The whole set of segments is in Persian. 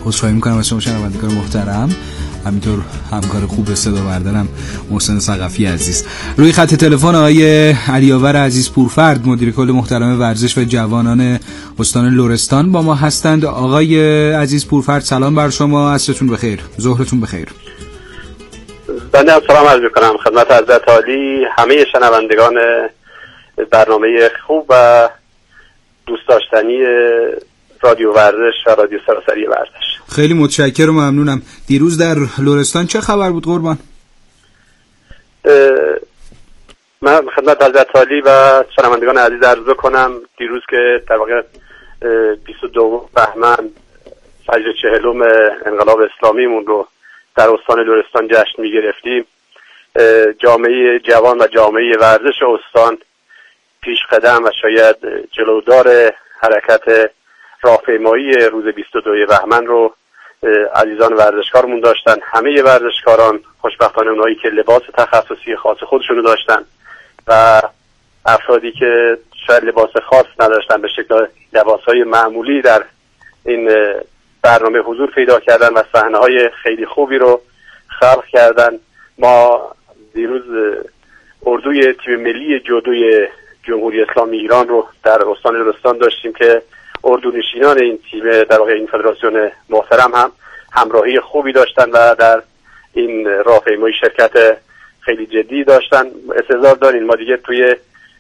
عذرخواهی میکنم از شما شنوندگان محترم، همینطور همکار خوب صدا بردارم محسن ثقفی عزیز. روی خط تلفن آقای علیاور عزیز پورفرد، مدیر کل محترم ورزش و جوانان استان لرستان با ما هستند. آقای عزیز پورفرد سلام بر شما، عصرتون بخیر، ظهرتون بخیر. بنده سلام عرض می‌کنم خدمت حضرت عالی، همه شنوندگان برنامه خوب و دوست داشتنی رادیو ورزش و رادیو سراسری ورزش. خیلی متشکرم و ممنونم. دیروز در لرستان چه خبر بود قربان؟ من خدمت حضرت عالی و شنوندگان عزیز عرض کنم دیروز که در واقع 22 بهمن فجر 40 انقلاب اسلامیمون رو در استان لرستان جشن می‌گرفتیم، جامعه جوان و جامعه ورزش استان پیش قدم و شاید جلودار حرکت راهپیمایی روز 22 بهمن رو عزیزان ورزشکارمون داشتن. همه ورزشکاران خوشبختانه اونایی که لباس تخصصی خاص خودشونو داشتن و افرادی که شاید لباس خاص نداشتن به شکل لباسهای معمولی در این برنامه حضور پیدا کردن و صحنه‌های خیلی خوبی رو خلق کردن. ما دیروز اردوی تیم ملی جودوی جمهوری اسلامی ایران رو در استان لرستان داشتیم که اردونشینان این تیم در واقع این فدراسیون محترم هم همراهی خوبی داشتن و در این راهپیمایی شرکت خیلی جدی داشتن. انتظار دارین ما دیگه توی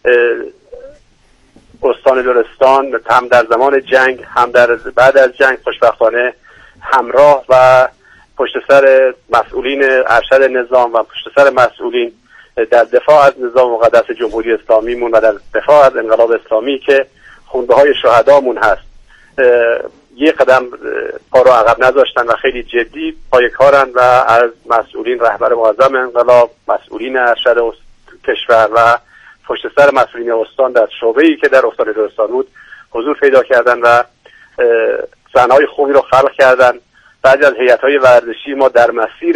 استان لرستان هم در زمان جنگ هم در بعد از جنگ خوشبختانه همراه و پشت سر مسئولین ارشد نظام و پشت سر مسئولین در دفاع از نظام مقدس جمهوری اسلامیمون و در دفاع از انقلاب اسلامی که خونده های شهدامون هست یک قدم پا رو عقب نذاشتن و خیلی جدی پای کارن و از مسئولین رهبر معظم انقلاب، مسئولین ارشد کشور و پشت سر مسئولین استان در شعبه‌ای که در استان لرستان بود حضور پیدا کردن و صحنه‌های خوبی رو خلق کردن. بعضی از هیئت‌های ورزشی ما در مسیر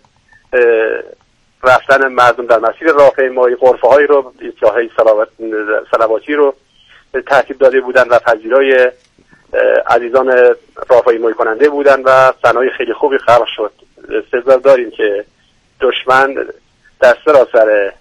رفتن مردم در مسیر راهپیمایی غرفه‌هایی رو ایستگاه‌های صلواتی رو ترتیب داده بودن و پذیرای عزیزان راهپیمایی کننده بودن و صحنه‌های خیلی خوبی خلق شد. استعداد داریم که دشمن در سراسر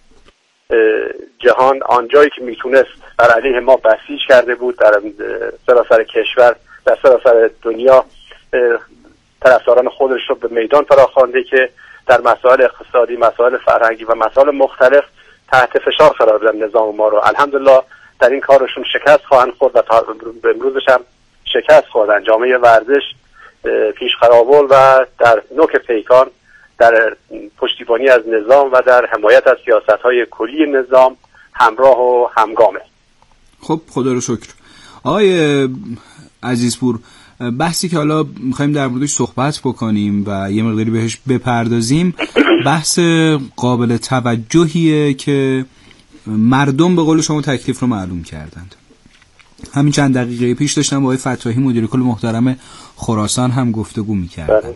جهان آنجایی که میتونست بر علیه ما بسیج کرده بود، در سراسر کشور، در سراسر دنیا طرفداران خودش رو به میدان فراخوانده که در مسائل اقتصادی، مسائل فرهنگی و مسائل مختلف تحت فشار قرار دادن نظام ما رو. الحمدلله در این کارشون شکست خواهند خورد و تا امروزش هم شکست خوردن. جامعه ورزش پیش قراول و در نوک پیکان در پشتیبانی از نظام و در حمایت از سیاست‌های کلی نظام همراه و همگامه. خب خدا رو شکر. آقای عزیزپور، بحثی که حالا می‌خوایم در موردش صحبت بکنیم و یه مقداری بهش بپردازیم، بحث قابل توجهیه که مردم به قول شما تکلیف رو معلوم کردند. همین چند دقیقه پیش داشتم با آقای فتاحی مدیر کل محترم خراسان هم گفتگو می‌کردم.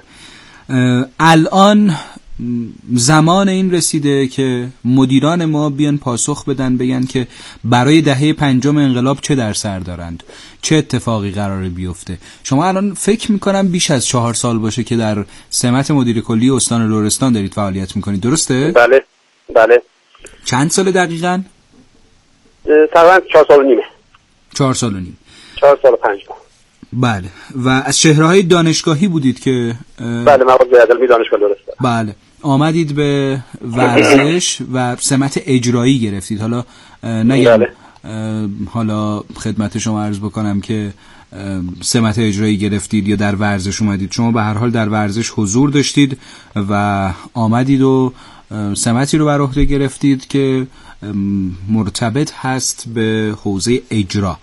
الان زمان این رسیده که مدیران ما بیان پاسخ بدن، بگن که برای دهه 5 انقلاب چه در سر دارند، چه اتفاقی قراره بیفته. شما الان فکر میکنم بیش از 4 سال باشه که در سمت مدیر کلی استان لرستان دارید فعالیت میکنید، درسته؟ بله بله. چند سال دقیقاً؟ تقریبا 4 سال و نیمه. 4 سال و نیم. 4 سال و 5 ماه. بله. و از چهره‌های دانشگاهی بودید که بله، من از علمی دانشگاه لرستان. بله. آمدید به ورزش و سمت اجرایی گرفتید. حالا نگم بله. حالا خدمت شما عرض بکنم که سمت اجرایی گرفتید یا در ورزش اومدید. شما به هر حال در ورزش حضور داشتید و آمدید و سمتی رو بر عهده گرفتید که مرتبط هست به حوزه اجرا.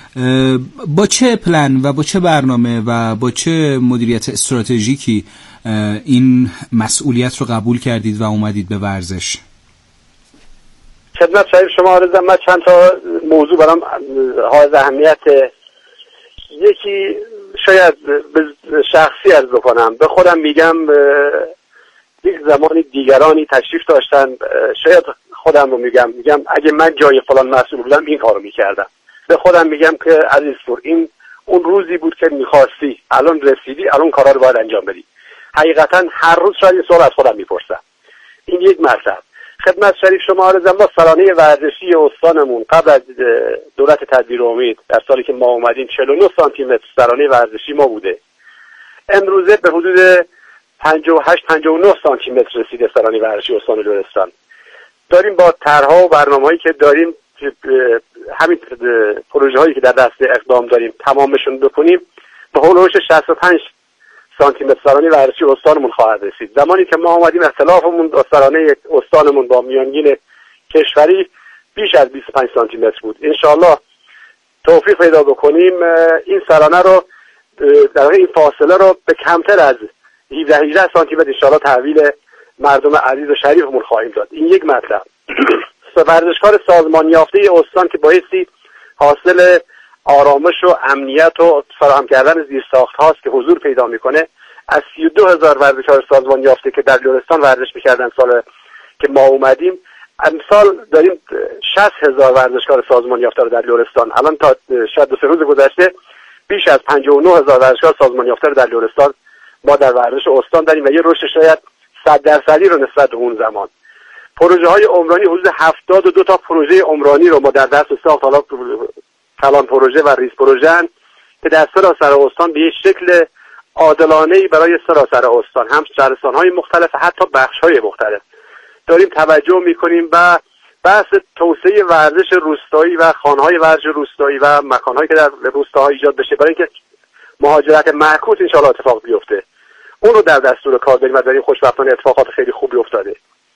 با چه پلن و با چه برنامه و با چه مدیریت استراتژیکی این مسئولیت رو قبول کردید و اومدید به ورزش؟ خدمت شما عرضم، من چند تا موضوع برام حائز اهمیت. یکی شاید به شخصی عرض بکنم، به خودم میگم یک زمانی دیگرانی تشریف داشتن، شاید خودم رو میگم اگه من جای فلان مسئول بودم این کارو میکردم. به خودم میگم که عزیز پور، این اون روزی بود که میخواستی، الان رسیدی، الان کارا رو باید انجام بدی. حقیقتا هر روز شاید این سوال از خودم میپرسم. این یک مطلب. خدمت شریف شما عرضم، ما سرانه ورزشی استانمون قبل از دولت تدبیر امید در سالی که ما اومدیم 49 سانتی متر سرانه ورزشی ما بوده. امروزه به حدود 58-59 سانتی متر رسیده سرانه ورزشی استان لرستان. داریم با طرح‌ها و برنامه‌هایی که داریم، همین پروژه هایی که در دست اقدام داریم تمامشون بکنیم، به هولوش 65 سانتی متر سرانه ورزشی استانمون خواهد رسید. زمانی که ما اومدیم اختلافمون با سرانه استانمون با میانگین کشوری بیش از 25 سانتی متر بود. انشاءالله توفیق پیدا بکنیم این سرانه رو، در واقع این فاصله رو به کمتر از 17 سانتی متر انشاءالله تحویل مردم عزیز و شریفمون خواهیم داد. این یک مطلب. ورزشکار سازمان یافته استان که بایستی حاصل آرامش و امنیت و فراهم کردن زیرساخت هاست که حضور پیدا میکنه، از 32,000 ورزشکار سازمان یافته که در لرستان ورزش میکردن سال که ما اومدیم، امسال داریم 60,000 ورزشکار سازمان یافته رو در لرستان. الان تا شاید 2 روز گذشته بیش از 59,000 ورزشکار سازمان یافته رو در لرستان ما در ورزش استان داریم و یه رشد شاید 100% رو نسبت به اون زمان. پروژه های عمرانی حدود 72 تا پروژه عمرانی رو ما در دست ساخت، حالا کلان پروژه و ریز پروژه که در سراسر استان به یک شکل عادلانه‌ای برای سراسر استان، هم شهرستان‌های مختلف حتی بخش‌های مختلف داریم توجه می‌کنیم و بحث توسعه ورزش روستایی و خانه‌های ورزش روستایی و مکان‌هایی که در روستاها ایجاد بشه برای اینکه مهاجرت معکوس ان شاءالله اتفاق بیفته، اون رو در دستور کار داریم و داریم خوشبختانه اتفاقات خیلی خوبی افتاده.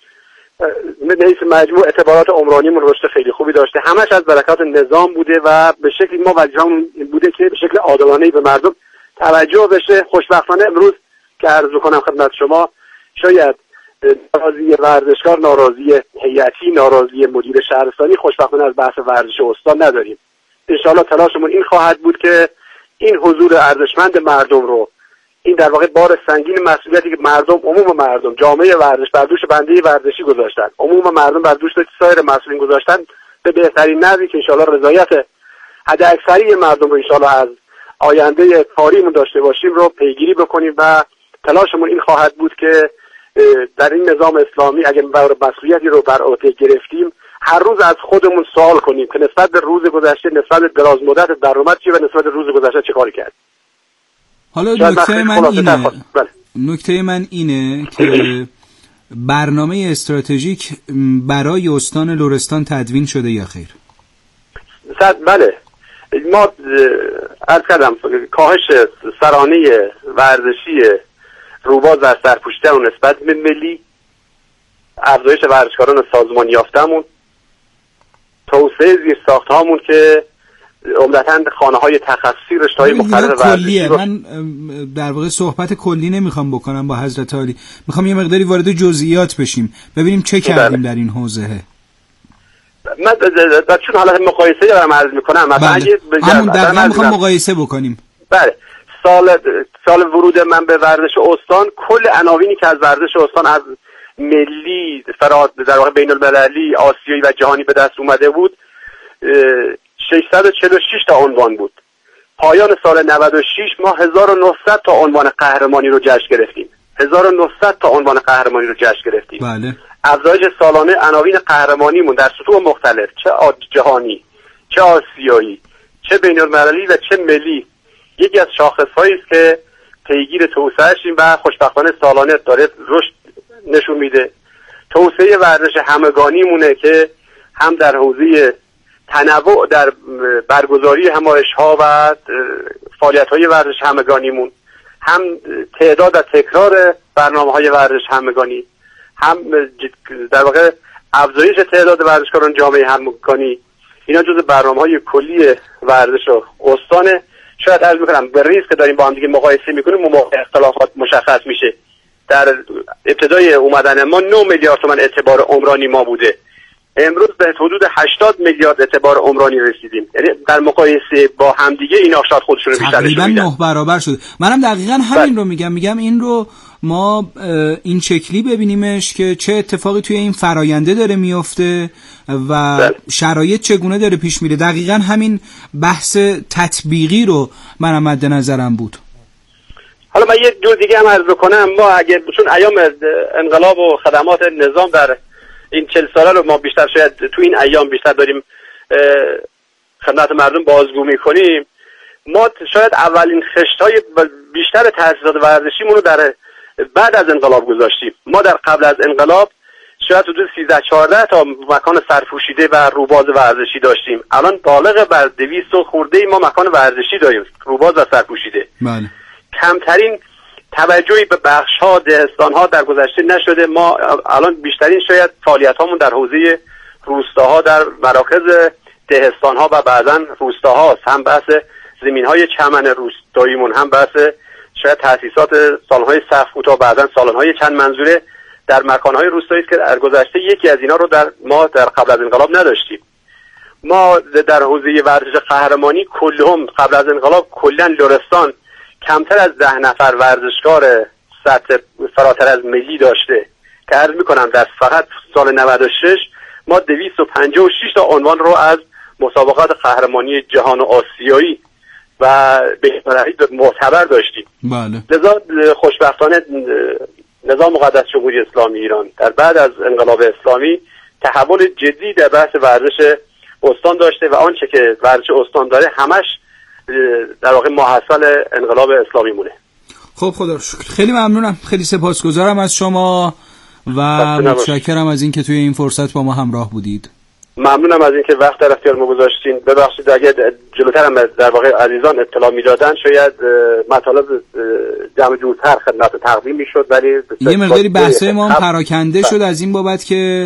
نهیس مجموع اعتبارات عمرانیمون رشد خیلی خوبی داشته، همش از برکات نظام بوده و به شکلی ما وظیفه‌مون بوده که به شکل عادلانه‌ای به مردم توجه بشه. خوشبختانه امروز که عرض کنم خدمت شما، شاید ناراضی ورزشکار، ناراضی هیئتی، ناراضی مدیر شهرستانی، خوشبختانه از بحث ورزش استان نداریم. ان شاءالله تلاشمون این خواهد بود که این حضور ارزشمند مردم رو، این در واقع بار سنگین مسئولیتی که عموم مردم جامعه ورزش بر دوش بنده ورزشی گذاشتن، عموم مردم بر دوش سایر مسئولین گذاشتن، به بهترین نحوی که انشاءالله رضایت حداکثری مردم رو انشاءالله از آینده کاریمون داشته باشیم رو پیگیری بکنیم و تلاشمون این خواهد بود که در این نظام اسلامی اگر مسئولیتی رو بر عهده گرفتیم، هر روز از خودمون سوال کنیم که نسبت به روز گذشته، نسبت به دراز مدت درآمد چیه و نسبت به روز گذشته چه کاری کرد. حالا نکته من اینه که برنامه استراتژیک برای استان لرستان تدوین شده یا خیر؟ بله، ما عرض کردم کاهش سرانه ورزشی روباز و سرپوشیده و نسبت به ملی، افزایش ورزشکاران سازمان یافته‌مون، توسعه زیرساخت‌هامون که عمدتاً خانه‌های تخصصی، رشته‌های مختلف ورزشی. من در واقع صحبت کلی نمیخوام بکنم با حضرت عالی، میخوام یه مقداری وارد جزئیات بشیم، ببینیم چه کردیم در این حوزه. من چون حالت مقایسه دارم عرض میکنم، مثلا همون دقیقاً میخوام مقایسه بکنیم. بله، سال ورود من به ورزش استان، کل عناوینی که از ورزش استان از ملی، در واقع بین المللی، آسیایی و جهانی به دست اومده بود 646 تا عنوان بود. پایان سال 96 ما 1900 تا عنوان قهرمانی رو جشن گرفتیم. 1900 تا عنوان قهرمانی رو جشن گرفتیم. بله. افزایش سالانه عناوین قهرمانیمون در سطوح مختلف، چه جهانی، چه آسیایی، چه بین المللی و چه ملی، یکی از شاخص‌هایی است که پیگیر توسعه‌شیم و خوشبختانه سالانه داره رشد نشون میده. توسعه ورزش همگانیمونه که هم در حوزه تنوع در برگزاری همایش‌ها و فعالیت‌های ورزش همگانیمون، هم تعداد و تکرار برنامه‌های ورزش همگانی، هم در واقع افزایش تعداد ورزشکاران جامعه همگانی، اینا جزو برنامه‌های کلی ورزش استانه. شاید عرض می‌کنم به ریسک که داریم با هم دیگه مقایسه می‌کنیم، موقع اختلافات مشخص میشه. در ابتدای اومدن ما 9 میلیارد تومان اعتبار عمرانی ما بوده، امروز به حدود 80 میلیارد اعتبار عمرانی رسیدیم. یعنی در مقایسه با همدیگه این افشار خودشون رو بیشتر نشون میدن. تقریبا 9 برابر شده. منم دقیقاً همین رو میگم این رو ما این شکلی ببینیمش که چه اتفاقی توی این فراینده داره میفته و شرایط چگونه داره پیش میره. دقیقاً همین بحث تطبیقی رو من مد نظرم بود. حالا من یه جور دیگه هم عرض کنم، ما اگه چون ایام انقلاب و خدمات نظام در این 40 ساله رو ما بیشتر شاید تو این ایام بیشتر داریم خدمت مردم بازگو میکنیم، ما شاید اولین خشت‌های بیشتر تأسیسات ورزشیمون رو در بعد از انقلاب گذاشتیم. ما در قبل از انقلاب شاید حدود 13-14 تا مکان سرپوشیده و روباز ورزشی داشتیم. الان بالغ بر 200 خورده ما مکان ورزشی داریم، روباز و سرپوشیده. بله. کمترین توجهی به بخش‌ها، دهستان‌ها در گذشته نشده. ما الان بیشترین شاید فعالیت‌هامون در حوزه روستاها، در مراکز دهستان‌ها و بعضاً روستاها، هم بحث زمین‌های چمن روستاییمون، هم بحث شاید تأسیسات سالن‌های سقف‌کوتا و بعضاً سالن‌های چند منظوره در مکان‌های روستایی است که در گذشته یکی از اینا رو ما در قبل از انقلاب نداشتیم. ما در حوزه ورزش قهرمانی کلهم قبل از انقلاب کلاً لرستان کمتر از 10 نفر ورزشکار سطح فراتر از ملی داشته که عرض میکنم در فقط سال 96 ما 256 تا عنوان رو از مسابقات قهرمانی جهان و آسیایی و بهترین معتبر داشتیم. بله. لذا خوشبختانه نظام مقدس جمهوری اسلامی ایران در بعد از انقلاب اسلامی تحول جدی در بحث ورزش استان داشته و آنچه که ورزش استان داره همش در واقع محصل انقلاب اسلامی مونه. خب خدا رو شکر. خیلی ممنونم، خیلی سپاسگزارم از شما و متشکرم از اینکه توی این فرصت با ما همراه بودید. ممنونم از اینکه وقت در اختیار ما گذاشتین. ببخشید اگه جلوتر هم در واقع عزیزان اطلاع میدادن شاید مطالب جمع جورتر خدمت تقدیم میشد، ولی یه مقداری بحثای ما هم پراکنده شد از این بابت که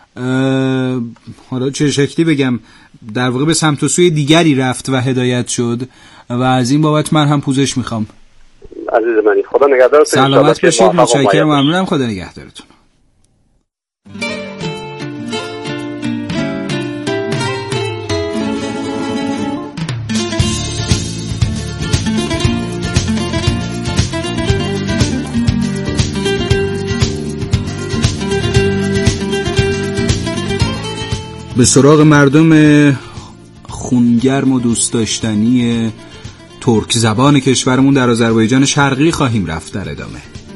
حالا چه شکلی بگم در واقع به سمت و سوی دیگری رفت و هدایت شد و از این بابت من هم پوزش میخوام. عزیز منی، خدا نگهدارتون. سلامت باشید. متشکرم، ممنونم. خدا نگهدارتون. به سراغ مردم خونگرم و دوست داشتنی ترک زبان کشورمون در آذربایجان شرقی خواهیم رفت در ادامه.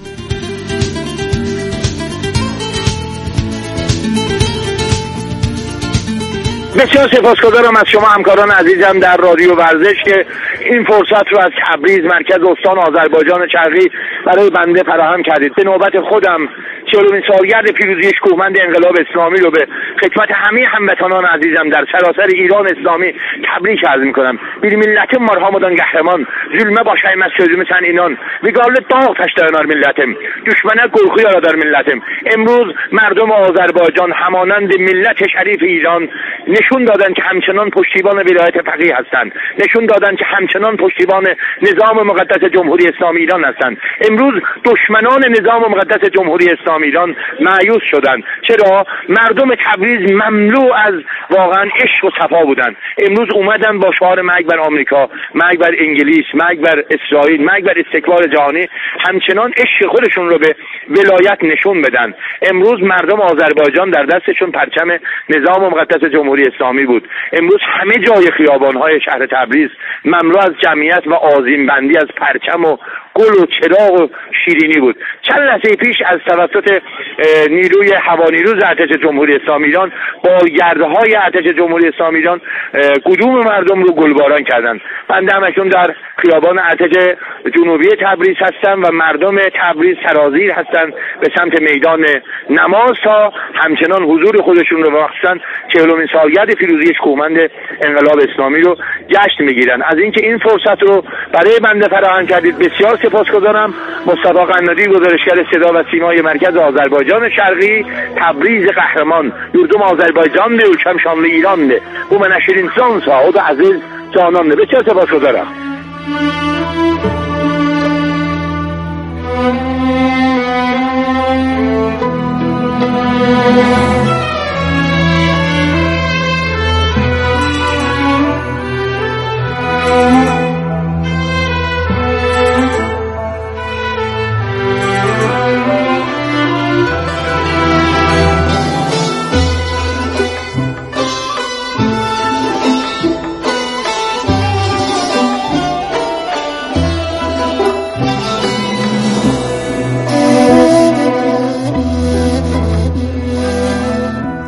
بسیار سپاسگزارم از شما همکاران عزیزم در رادیو ورزش که این فرصت رو از تبریز مرکز استان آذربایجان شرقی برای بنده فراهم کردید. به نوبت خودم 40مین سالگرد پیروزی شکوهمند انقلاب اسلامی رو به خدمت همه هموطنان عزیزم در سراسر ایران اسلامی تبریک عرض می‌کنم. bir milletim var hamıdan qəhrəman, zulmə baş əyməz sözümü sən inan. Viqarlı dağ taş dayanar milletim, düşmənə qorxu yaradar milletim. امروز مردم آذربایجان همانند ملت شریف ایران نشون دادن که همچنان پشتیبان ولایت فقیه هستند، نشون دادن که همچنان پشتیبان نظام مقدس جمهوری اسلامی ایران هستند. امروز دشمنان نظام مقدس جمهوری اسلامی ایران مایوس شدند. چرا؟ مردم تبریز مملو از واقعا عشق و صفا بودند. امروز اومدن با شعار مرگ بر آمریکا، مرگ بر انگلیس، مرگ بر اسرائیل، مرگ بر استکبار جهانی همچنان عشق خودشون رو به ولایت نشون بدن. امروز مردم آذربایجان در دستشون پرچم نظام مقدس جمهوری اسلامی بود. امروز همه جای خیابان‌های شهر تبریز مملو از جمعیت و آذین بندی از پرچم و گل و چراغ و شیرینی بود. چند لحظه پیش از توسط نیروی هوانیروز ارتش جمهوری اسلامی ایران بالگردهای ارتش جمهوری اسلامی ایران قدوم مردم رو گلباران کردند. بنده همکنون در خیابان ارتش جنوبی تبریز هستم و مردم تبریز سرازیر هستند به سمت میدان نماز تا همچنان حضور خودشون رو مخصوصا 40مین سالگرد پیروزی شکوهمند انقلاب اسلامی رو جشن میگیرن. از اینکه این فرصت رو برای بنده فراهم کردید بسیار سپاسگزارم. مصطفی قنادی، گزارشگر صدا و سیمای مرکز آذربایجان شرقی، تبریز قهرمان، یردم آذربایجان ده ülkem şanlı ایران ده bu منشر انسان سا و عزیز جانان ده. بسیار سپاسگزارم.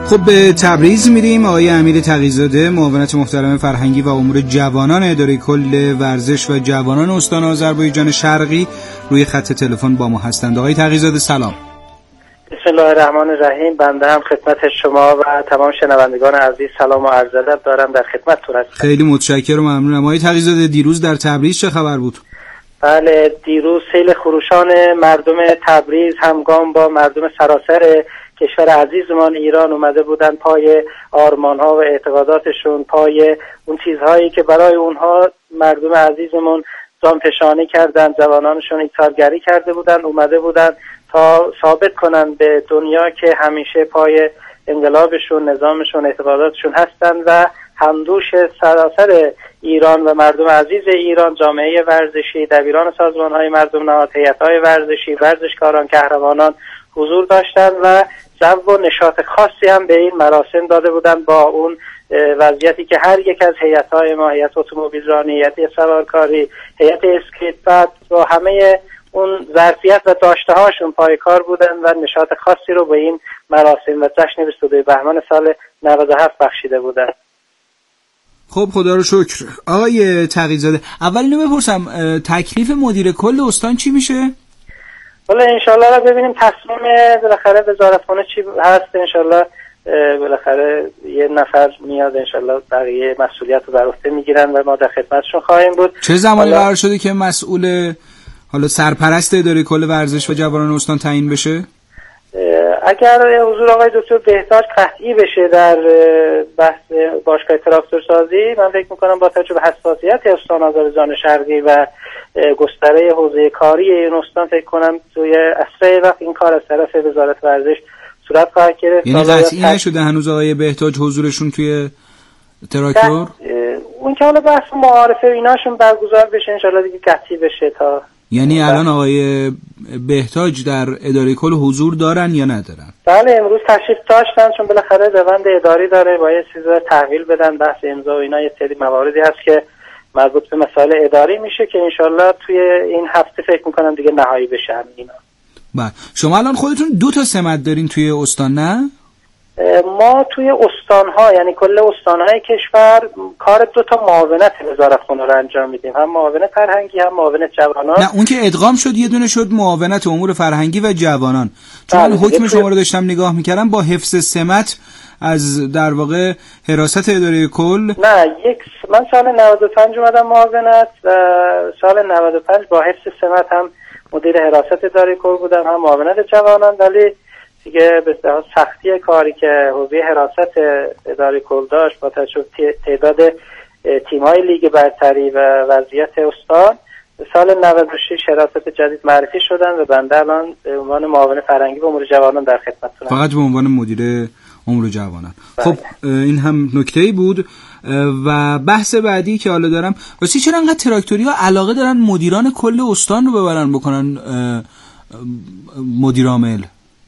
خب به تبریز میریم. آقای امیر تقی‌زاده، معاونت محترم فرهنگی و امور جوانان اداره کل ورزش و جوانان استان آذربایجان شرقی روی خط تلفن با ما هستند. آقای تقی‌زاده سلام. بسم الله الرحمن الرحیم. بنده هم خدمت شما و تمام شنوندگان عزیز سلام و عرض ادب دارم، در خدمتتون هستم. خیلی متشکرم و ممنونم. آقای تقی‌زاده، دیروز در تبریز چه خبر بود؟ بله، دیروز سیل خروشان مردم تبریز همگام با مردم سراسر کشور عزیزمان ایران اومده بودن پای آرمان‌ها و اعتقاداتشون، پای اون چیزهایی که برای اونها مردم عزیزمون جانفشانی کردن، جوانانشون ایثارگری کرده بودن، اومده بودن تا ثابت کنن به دنیا که همیشه پای انقلابشون، نظامشون، اعتقاداتشون هستن و همدوش سراسر ایران و مردم عزیز ایران، جامعه ورزشی، دبیران سازمان‌های مردم نهاد، هیئت‌های ورزشی، ورزشکاران، قهرمانان حضور داشتن و جو و نشاط خاصی هم به این مراسم داده بودن با اون وضعیتی که هر یک از هیئت‌های ما، هیئت اتومبیلرانی، هیئت سوارکاری، هیئت اسکیت پد با همه اون ظرفیت و داشته‌هاشون پای کار بودن و نشاط خاصی رو به این مراسم و جشن 22 بهمن سال 97 بخشیده بودن. خب خدا رو شکر. آقای تقی‌زاده، اول اینو بپرسم تکلیف مدیر کل استان چی میشه؟ والا انشالله را ببینیم تصمیم بالاخره وزارتخانه چی هست. انشالله بالاخره یه نفر میاد، انشالله بقیه مسئولیت رو بر عهده میگیرن و ما در خدمتشون خواهیم بود. چه زمانی قرار شده که مسئول حالا سرپرست اداره کل ورزش و جوانان استان تعیین بشه؟ اگر حضور آقای دکتر بهتاج قطعی بشه در بحث باشگاه تراکتورسازی، من فکر میکنم با توجه به حساسیت استان آذربایجان شرقی و گستره حوزه کاری این استان، فکر کنم توی اسرع وقت این کار از طرف وزارت ورزش صورت خواهد گرفت. یعنی قطعی نشده هنوز آقای بهتاج حضورشون توی تراکتور؟ اون که حالا بحث معارفه ایناشون برگزار بشه، انشالله دیگه قطعی بشه. تا یعنی الان آقای بهتاج در اداره کل حضور دارن یا ندارن؟ بله، امروز تشریف داشتن، چون بالاخره روند اداری داره، باید چیزا تحویل بدن، بحث امضا و اینا، یه سری مواردی هست که مربوط به مسائل اداری میشه که انشالله توی این هفته فکر میکنم دیگه نهایی بشه اینا. بله، شما الان خودتون 2 تا سمت دارین توی استان، نه؟ ما توی استان‌ها، یعنی کل استان‌های کشور، کار 2 تا معاونت وزارتخانه رو انجام میدیم، هم معاونت فرهنگی هم معاونت جوانان. نه، اون که ادغام شد یه دونه شد معاونت امور فرهنگی و جوانان. چون من حکم شما رو داشتم نگاه میکردم با حفظ سمت از در واقع حراست اداره کل. نه، من سال 95 اومدم معاونت و سال 95 با حفظ سمت هم مدیر حراست اداره کل بودم، هم معاونت جوانان. ولی دیگه به سختی کاری که حوزه حراست اداره کل داشت با توجه به تعداد تیم‌های لیگ برتری و وضعیت استان، سال 96 حراست جدید معرفی شدن و بنده الان به عنوان معاون فرهنگی و امور جوانان در خدمتتونم. فقط به عنوان مدیر امور جوانان. خب این هم نکته‌ای بود. و بحث بعدی که حالا دارم، واسه چرا انقدر تراکتوری‌ها علاقه دارن مدیران کل استان رو ببرن بکنن مدیر عامل؟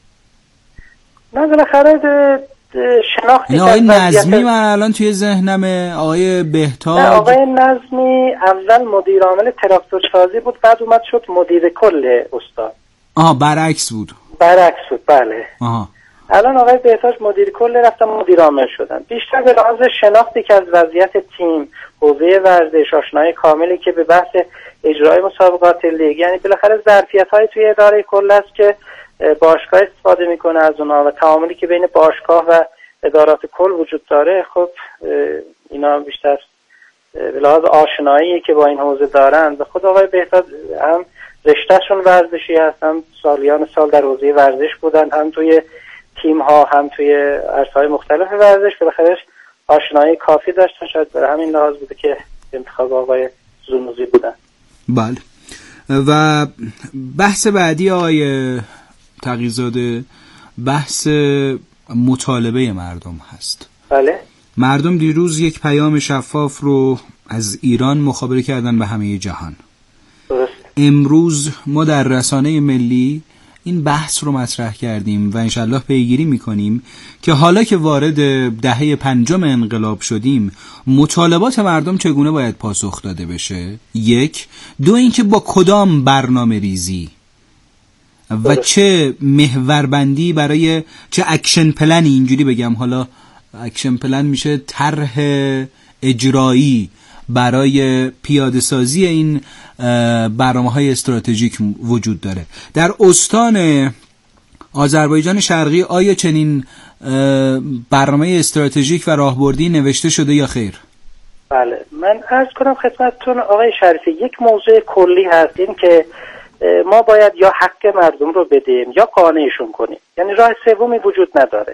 نه، بالاخره شناختی نه، آقای نظمی من الان توی ذهنمه، آقای بهتاج. نه، آقای نظمی اول مدیر عامل تراکتورسازی بود، بعد اومد شد مدیر کل استان. برعکس بود. بله. الان آقای بهتاج مدیر کل رفتن مدیر عامل شدن. بیشتر به لحاظ شناختی که از وضعیت تیم، حوزه ورزش، آشنایی کاملی که به بحث اجرای مسابقات لیگ، یعنی بالاخره ظرفیت‌های توی اداره کل است که باشگاه استفاده میکنه از اونها و تعاملی که بین باشگاه و ادارات کل وجود داره. خب اینا بیشتر به لحاظ آشنایی که با این حوزه دارن و خود آقای بهتاج هم رشتهشون ورزشی هست، هم سالیان سال در حوزه ورزش بودن، هم توی تیم ها هم توی عرصه‌های مختلف ورزش، بالاخره آشنایی کافی داشتن. شاید برای همین لحاظ بوده که انتخاب آقای زونوزی بودن. بله. و بحث بعدی آقای تقی‌زاده بحث مطالبه مردم هست. بله. مردم دیروز یک پیام شفاف رو از ایران مخابره کردن به همه جهان. درست. امروز ما در رسانه ملی این بحث رو مطرح کردیم و انشالله پیگیری میکنیم که حالا که وارد دهه 5 انقلاب شدیم، مطالبات مردم چگونه باید پاسخ داده بشه؟ 1. 2 اینکه با کدام برنامه ریزی و چه محوربندی برای چه اکشن پلنی، اینجوری بگم، حالا اکشن پلن میشه طرح اجرایی برای پیاده سازی این برنامه‌های استراتژیک وجود داره در استان آذربایجان شرقی. آیا چنین برنامه استراتژیک و راهبردی نوشته شده یا خیر؟ بله، من عرض کنم خدمتتون آقای شریفی، یک موضوع کلی هست، این که ما باید یا حق مردم رو بدیم یا قانعشون کنیم، یعنی راه سومی وجود نداره.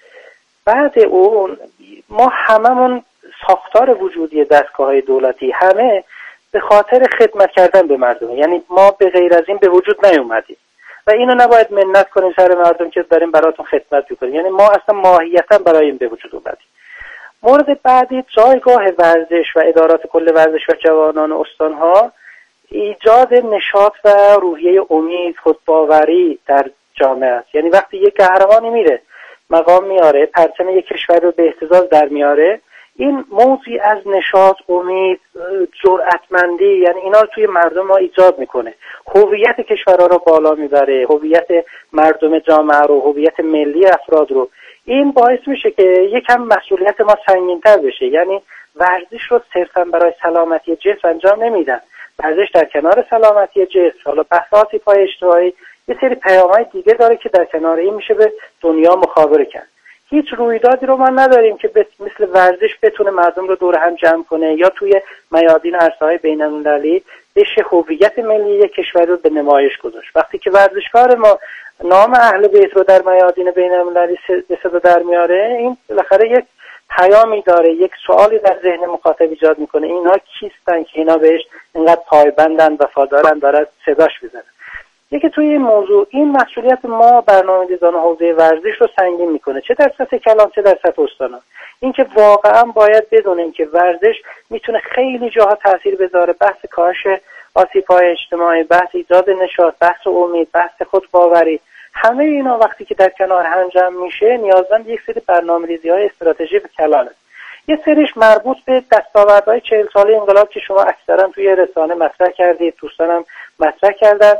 بعد اون ما هممون ساختار وجودی دستگاه‌های دولتی همه به خاطر خدمت کردن به مردم، یعنی ما به غیر از این به وجود نیومدیم و اینو نباید منت کنیم سر مردم که داریم براتون خدمت میکنیم، یعنی ما اصلا ماهیتا برای این به وجود اومدیم. مورد بعدی جایگاه ورزش و ادارات کل ورزش و جوانان استانها، ایجاد نشاط و روحیه امید، خودباوری در جامعه است. یعنی وقتی یک قهرمانی میره مقام میاره، پرچم یک کشور رو به اهتزاز در میاره، این موضوعی از نشاط، امید، جرأتمندی، یعنی اینا رو توی مردم ما ایجاد میکنه، هویت کشورها رو بالا میبره، هویت مردم جامعه رو، هویت ملی افراد رو. این باعث میشه که یکم مسئولیت ما سنگین‌تر بشه. یعنی ورزش رو صرفا برای سلامتی جسم انجام نمیدن، ورزش در کنار سلامتی جسم، حالا بحثاتی پای اجتماعی، یه سری پیام‌های دیگه داره که در کنار این میشه به دنیا مخابره کرد. هیچ رویدادی رو ما نداریم که مثل ورزش بتونه مردم رو دور هم جمع کنه یا توی میادین عرصه‌های بین‌المللی بشه هویت ملی یک کشور رو به نمایش گذاشت. وقتی که ورزشکار ما نام اهل بیت رو در میادین بین‌المللی به صدا در میاره، این بالاخره یک پیامی داره، یک سوالی در ذهن مخاطب ایجاد میکنه، اینها کیستن که اینا بهش اینقدر پایبندن، وفادارن، داره صداش بزنه. یکی توی این موضوع این مسئولیت ما برنامه‌ریزان حوزه ورزش رو سنگین میکنه، چه در سطح کلان چه در سطح استان. این که واقعا باید بدونیم که ورزش میتونه خیلی جاها تاثیر بذاره، بحث کاهش آسیب‌های اجتماعی، بحث ایجاد نشاط، بحث امید، بحث خودباوری، همه اینا وقتی که در کنار هم جمع میشه نیازمند یک سری برنامه‌ریزی‌های استراتژیک کلانه. یه سریش مربوط به دستاوردهای 40 ساله انقلاب که شما اکثرا توی رسانه مطرح کردید، دوستانم مطرح کردن،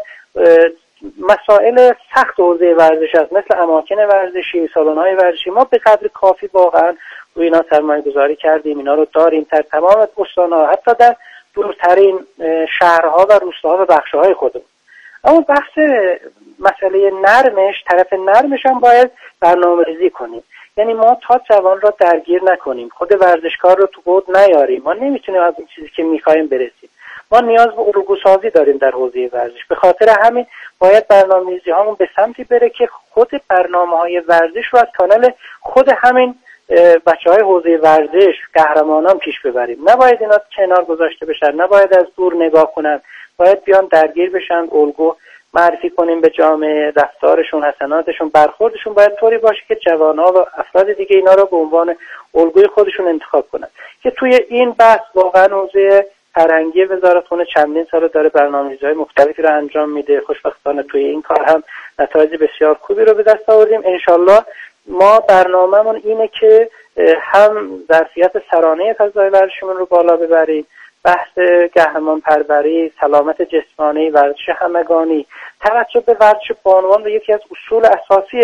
مسائل سخت حوزه ورزش است، مثل اماکن ورزشی، سالن‌های ورزشی. ما به قدر کافی واقعا روی اینا سرمایه‌گذاری کردیم، اینا رو داریم در تمام استان‌ها، حتی در دورترین شهرها و روستاها و بخش‌های خودمون. اما بحث مسئله نرمش، طرف نرمش هم باید برنامه‌ریزی کنیم. یعنی ما تا جوان را درگیر نکنیم، خود ورزشکار رو تو بود نیاریم، ما نمیتونیم از این چیزی که می‌خوایم برسیم. ما نیاز به الگوسازی داریم در حوزه ورزش. به خاطر همین باید برنامه‌ریزی هامون به سمتی بره که خود برنامه‌های ورزش رو از کانال خود همین بچه‌های حوزه ورزش، قهرمانان پیش ببریم. نباید اینا کنار گذاشته بشن، نباید از دور نگاه کنن، باید بیان درگیر بشن، الگو معرفی کنیم به جامعه، رفتارشون، حسناتشون، برخوردشون باید طوری باشه که جوان‌ها و افراد دیگه اینا رو به عنوان الگوی خودشون انتخاب کنن. که توی این بحث واقعا حوزه فرهنگی وزارتخونه چندین سال داره برنامه‌ریزی‌های مختلفی رو انجام میده. خوشبختانه توی این کار هم نتایج بسیار خوبی رو به دست آوردیم. انشالله ما برنامه‌مون اینه که هم ظرفیت سرانه فضای ورزشیمون رو بالا ببریم، بحث قهرمان پروری، سلامت جسمانی، ورزش همگانی، توجه به ورزش به عنوان یکی از اصول اساسی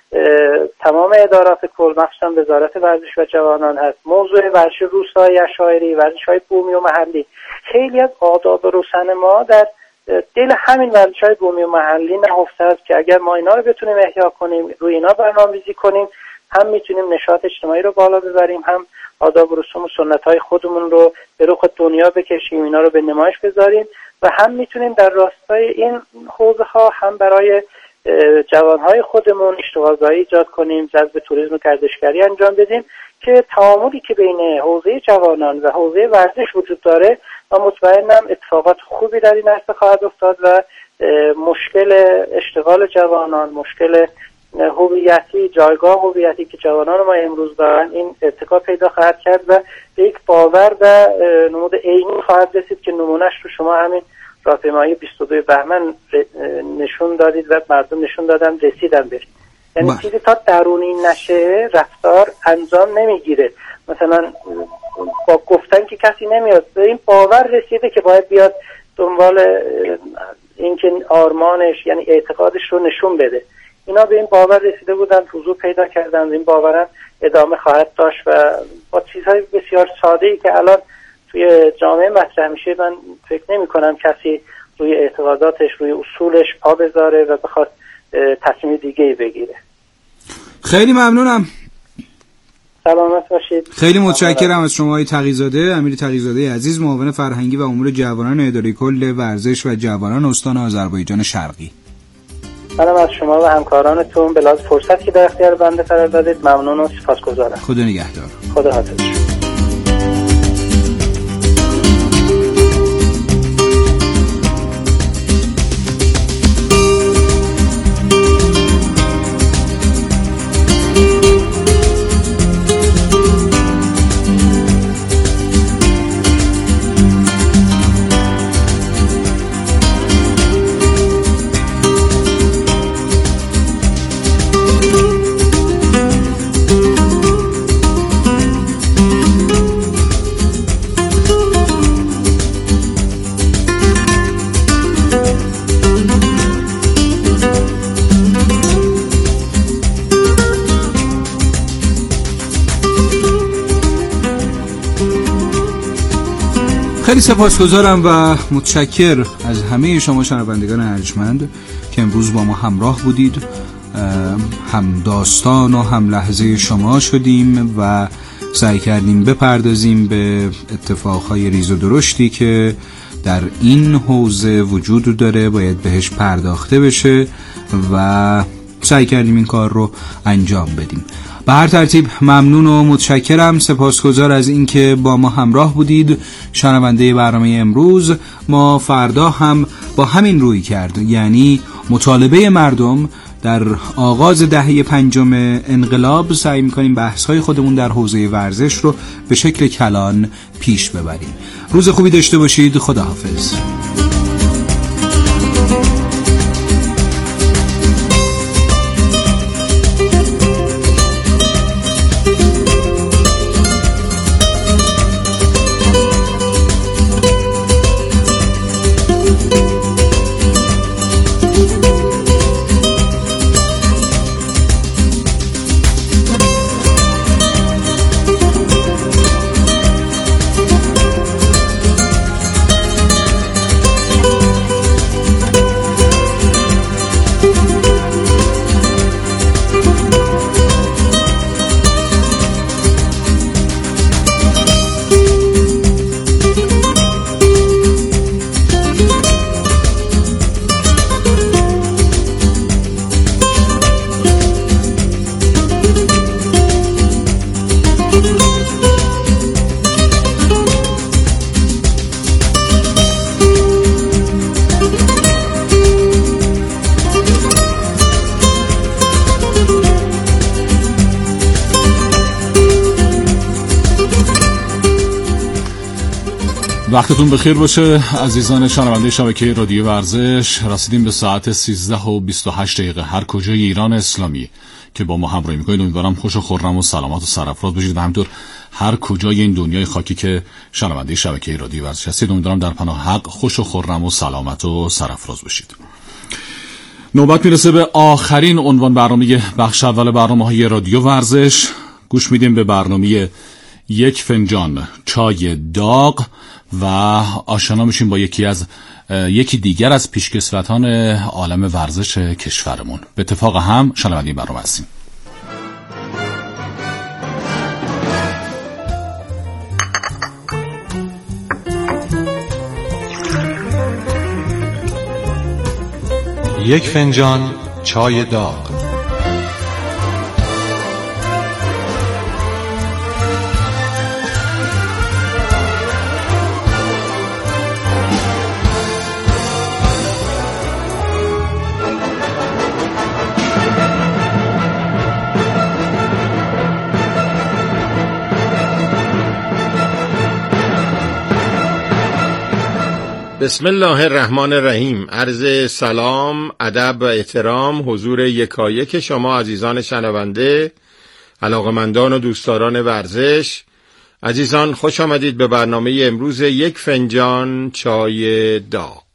تمام ادارات کل، مخصوصا وزارت ورزش و جوانان هست. موضوع ورزش روستایی، اشایری، ورزش‌های بومی و محلی، خیلی از آداب و رسن ما در دل همین ورزش‌های بومی و محلی نهفته است که اگر ما اینا رو بتونیم احیا کنیم، روی اینا برنامه‌ریزی کنیم، هم میتونیم نشاط اجتماعی رو بالا ببریم، هم آداب و رسوم و سنت‌های خودمون رو به رخ دنیا بکشیم، اینا رو به نمایش بذاریم و هم میتونیم در راستای این حوزه‌ها هم برای جوانهای خودمون اشتغالزایی ایجاد کنیم، جذب توریسم و گردشگری انجام بدیم که تعاملی که بین حوزه جوانان و حوزه ورزش وجود داره و مطمئنم اتفاقات خوبی در این عرصه خواهد افتاد و مشکل اشتغال جوانان، مشکل هویتی، جایگاه هویتی که جوانان ما امروز دارن، این ارتقا پیدا خواهد کرد و به یک باور و نمود عینی خواهد رسید که نمونهش رو شما همین راهپیمایی 22 بهمن نشون دادید و مردم نشون دادن رسیدن برید. یعنی چیزی تا درونی نشه رفتار انجام نمیگیره. مثلا با گفتن که کسی نمیاد، به این باور رسیده که باید بیاد دنبال اینکه آرمانش یعنی اعتقادش رو نشون بده. اینا به این باور رسیده بودن، حضور پیدا کردن، این باورم ادامه خواهد داشت و با چیزهای بسیار ساده‌ای که الان توی جامعه مطرح میشه من فکر نمی کنم کسی روی اعتقاداتش، روی اصولش پا بذاره و بخواد تصمیم دیگه‌ای بگیره. خیلی ممنونم. سلامت باشید. خیلی متشکرم از شما آقای تقی‌زاده، امیر تقی‌زاده عزیز، معاون فرهنگی و امور جوانان اداره کل ورزش و جوانان استان آذربایجان شرقی. منم از شما و همکارانتون به لحاظ فرصتی که در اختیار بنده قرار دادید ممنون و سپاسگزارم. خدا نگهدار. خدا حافظ. خیلی سپاسگزارم و متشکر از همه شما شنوندگان ارجمند که امروز با ما همراه بودید. هم داستان و هم لحظه شما شدیم و سعی کردیم بپردازیم به اتفاقهای ریز و درشتی که در این حوزه وجود داره، باید بهش پرداخته بشه و سعی کردیم این کار رو انجام بدیم. به هر ترتیب ممنون و متشکرم، سپاسگزار از اینکه با ما همراه بودید. شنونده برنامه امروز ما فردا هم با همین روی کرد، یعنی مطالبه مردم در آغاز دهه پنجم انقلاب، سعی می‌کنیم بحث‌های خودمون در حوزه ورزش رو به شکل کلان پیش ببریم. روز خوبی داشته باشید. خداحافظ. وقتتون بخیر باشه عزیزان شنونده شبکه رادیو ورزش. رسیدیم به ساعت 13:28 هر کجای ایران اسلامی که با ما همراهی میکنید. امیدوارم خوش و خرم و سلامت و سرافراز باشید و همینطور هر کجای این دنیای خاکی که شنونده شبکه رادیو ورزش هستید امیدوارم در پناه حق خوش و خرم و سلامت و سرافراز باشید. نوبت میرسه به آخرین عنوان برنامه بخش اول برنامه‌های رادیو ورزش. گوش میدیم به برنامه یک فنجان چای داغ و آشنا میشیم با یکی دیگر از پیشکسوتان عالم ورزش کشورمون. به اتفاق هم شنونده این برنامه هستیم. یک فنجان چای داغ. بسم الله الرحمن الرحیم. عرض سلام، ادب و احترام حضور یکایک شما عزیزان شنونده، علاقمندان و دوستداران ورزش. عزیزان خوش آمدید به برنامه امروز یک فنجان چای داغ.